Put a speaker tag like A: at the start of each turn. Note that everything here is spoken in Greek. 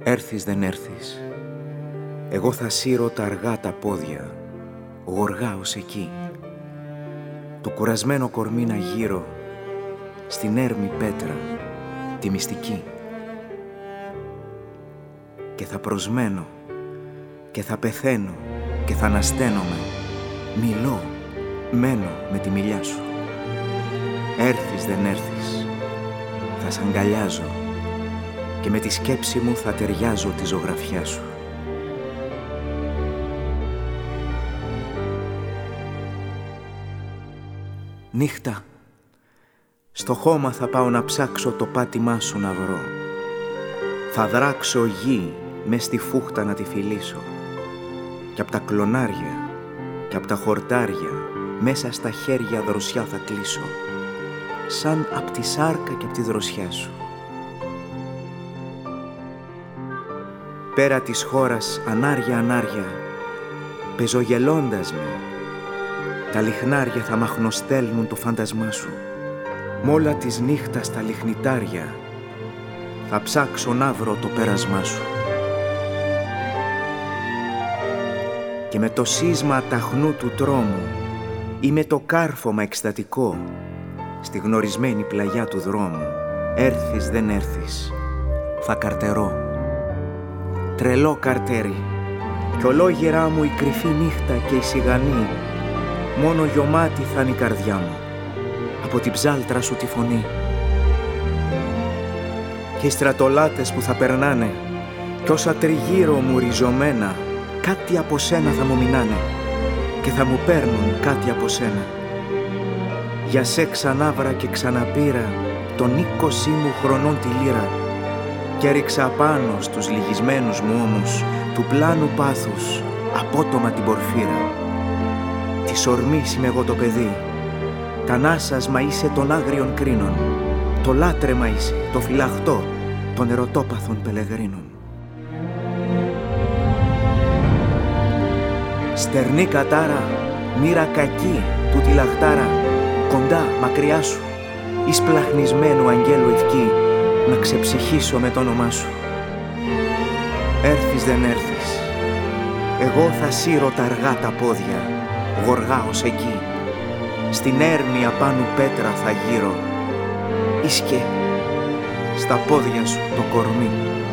A: Έρθεις δεν έρθεις, εγώ θα σύρω τα αργά τα πόδια, γοργά ως εκεί. Το κουρασμένο κορμί να γύρω, στην έρμη πέτρα, τη μυστική. Και θα προσμένω, και θα πεθαίνω, και θα ανασταίνομαι. Μιλώ, μένω με τη μιλιά σου. Έρθεις δεν έρθεις, θα σ' αγκαλιάζω και με τη σκέψη μου θα ταιριάζω τη ζωγραφιά σου. Νύχτα, στο χώμα θα πάω να ψάξω το πάτημά σου να βρω. Θα δράξω γη μες στη φούχτα να τη φιλήσω. Κι απ' τα κλονάρια κι απ' τα χορτάρια μέσα στα χέρια δροσιά θα κλείσω, σαν απ' τη σάρκα και απ' τη δροσιά σου. Πέρα της χώρας ανάρια, πεζογελώντας με, τα λιχνάρια θα μαχνοστέλνουν το φάντασμά σου. Μ' όλα της νύχτας τα λιχνιτάρια θα ψάξω να βρω το πέρασμά σου. Και με το σείσμα ταχνού του τρόμου ή με το κάρφωμα εκστατικό στη γνωρισμένη πλαγιά του δρόμου, έρθεις δεν έρθεις, θα καρτερώ. Τρελό καρτέρι κι ολόγερά μου η κρυφή νύχτα και η σιγανή, μόνο γιωμάτι θα είναι η καρδιά μου από την ψάλτρα σου τη φωνή. Και οι στρατολάτες που θα περνάνε κι όσα τριγύρω μου ριζωμένα, κάτι από σένα θα μου μινάνε και θα μου παίρνουν κάτι από σένα. Για σε ξανάβρα και ξαναπήρα των 20 μου χρονών τη λύρα και ρίξα πάνω στους λυγισμένους μου ώμους του πλάνου πάθους απότομα την πορφύρα. Της ορμής είμαι εγώ το παιδί, τα νάσασμα είσαι των άγριων κρίνων, το λάτρεμα είσαι, το φυλαχτό των ερωτόπαθων πελεγρίνων. Στερνή κατάρα, μοίρα κακή που τη λαχτάρα, κοντά, μακριά σου, εις πλαχνισμένου αγγέλου ευκή, να ξεψυχήσω με το όνομά σου. Έρθεις δεν έρθεις, εγώ θα σύρω τα αργά τα πόδια, γοργά ως εκεί, στην έρμη απάνω πέτρα θα γύρω, ίσκε στα πόδια σου το κορμί.